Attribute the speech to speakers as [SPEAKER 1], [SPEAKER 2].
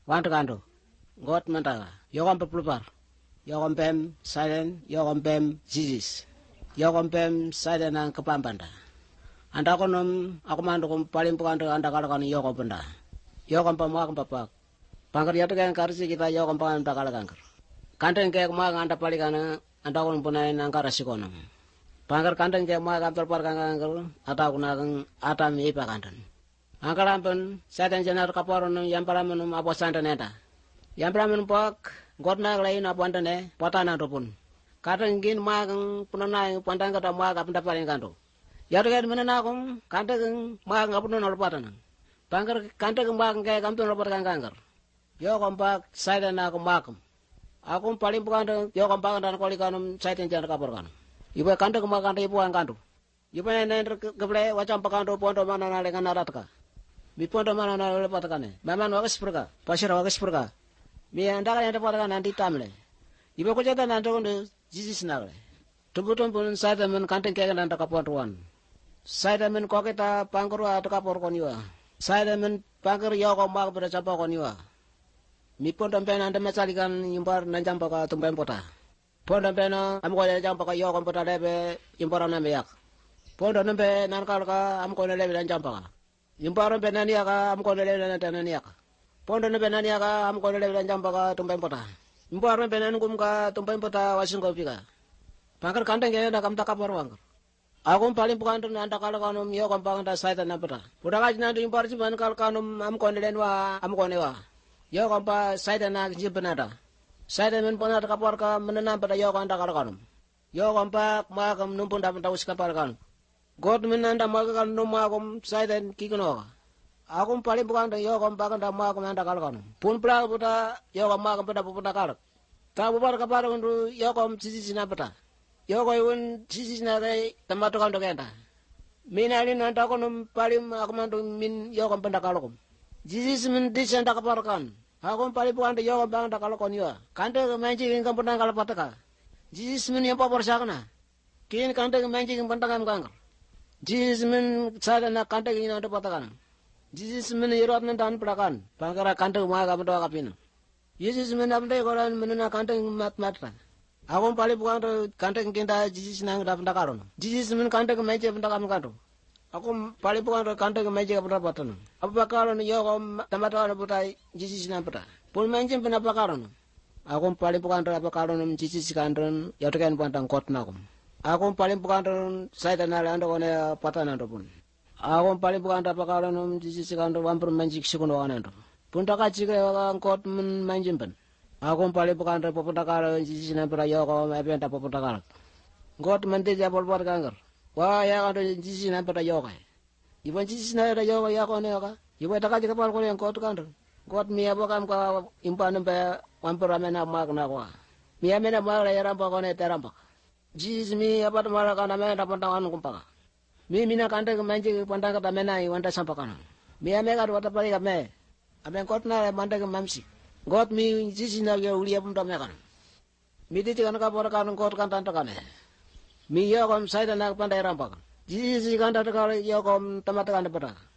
[SPEAKER 1] Wanto kanto. Got mantaka. Yokom peplupar. Yokom pem silent. Yokom pem zizis. Yokom pem silent ang kepampanda. Anda konom aku mando kom paling pukanto anda kalakan yokom penda. Yokom pamak papak. Pangker yatu kaya karsi kita yokom pangan kalakanker. Kanteng kaya kumak anda palikana anda konom punain angkara sikonom. Pangker kanteng kaya kumak anda parkanker ata kunakang ata mi ipakantan. Angkalampen satan jenar kaporon yang palamen apa santaneta. Yang palamen pak godna lain apa antane potana topun. Kanteng gin magang punanai pantang kata maga penta paling kanto. Yatu kaya menenakong kanteng magang apa punanai potana. Pangker kanteng magang kaya kampung lopot kangkangker. Yo kompak satan aku makam. Aku paling bukan yo kompak dan kolikanum satan jenar kapor kanum. Ibu kanteng magang ibu ang kanto. Ibu nenen keble wacam pakanto pondo mana nalengan naratka. Mi pondo mana na lepat kane. Maman wagas perka, pasir wagas perka. Mi anda kan lepat kan nanti tamle. Ibu ko jata nanti kon jisis nagle. Tubuton pun saya men kanteng kaya nanda kapuan tuan. Saya men ko kita pangkuru atau kapor koniwa. Saya men pangkur yo ko mak ber capa koniwa. Mi pondo pen anda macalikan impar nanjam paka tumpen pota. Pondo pen am ko jam paka yo ko pota lebe impar na meyak. Pondo nembe nan ka am ko lebe nanjam paka. Imparo benani aka am ko lele na tanani aka. Pondo ne benani aka am ko lele na jamba ka tumpen pota. Imparo benani kum ka tumpen pota wasin ko pika. Pangkar kanteng kene da kam ta kapor wangker. Aku paling bukan tu nanda kala kanum yo kam panganda saita na pota. Puda ka jinandu impar si ban kal kanum am ko lele wa am ko newa. Yo kam pa saita na jibenada. Saita men pona kapor ka menena pada yo kanda kala kanum. Yo kam pa ma kam numpun da tawus kapal kanum. God minanda magakan no magom saiden kikono. Aku paling bukan yo kom pakan da magom anda kalkan. Pun pra puta yo kom magom pada puta kalak. Ta bubar kapar undu yo kom sisi sina pata. Yo ko un sisi sina dai tamato kan dokenta. Minali nanda kono paling aku mandu min yo kom penda kalakom. Sisi min disenda kapar kan. Aku paling bukan yo kom pakan da kalakon yo. Kante manci ingkam penda kalapataka. Sisi min yo papor sakna. Kin kante manci ingkam penda kam Jesus men sada na kanta gina do patakan. Jesus men yerot men tan pelakan. Pangkara kanta ma ga mendo kapin. Jesus men amde koran men na kanta mat matra. Aku paling bukan to kanta kinta Jesus nang da pendakaron. Jesus men kanta ke meje pendakam kanto. Aku paling bukan to kanta ke meje pendakam patan. Apa bakaron yo kom tamata na putai Jesus na pata. Pun meje pendakaron. Aku paling bukan to apa karon Jesus kanton yo tekan pantang kot nakum. Aku paling bukan saya tanah anda kone patan anda pun. Aku paling bukan apa kalau sisi kantor wampur manjik sikundo anda. Pun tak kaji ke angkot manjimpen. Aku paling bukan apa kalau sisi nampera yo kau apa yang tak apa kalau. Got menti jabol buat kanker. Wah ya kalau sisi nampera yo kai. Ibu sisi nampera yo ya kau ne ka. Ibu tak kaji kepal kau yang kot kantor. Got mia bukan kau impan sampai wampur amena mak nakwa. Mia mena mak ya rampak kau ne terampak. Jesus mi apa mala kana me da pantangan kumpaka. Mi mina kante ke manji pantang kata menai wanda sampakana. Mi ame ka wata pali kame. Ame kotna manda ke mamsi. God mi Jesus na ge ulia pun me kan. Mi ti kan ka por kan kot kan tanta kane. Mi yo kom saida na pandai rampak. Jesus kan tata ka yo kom tamata kan pata.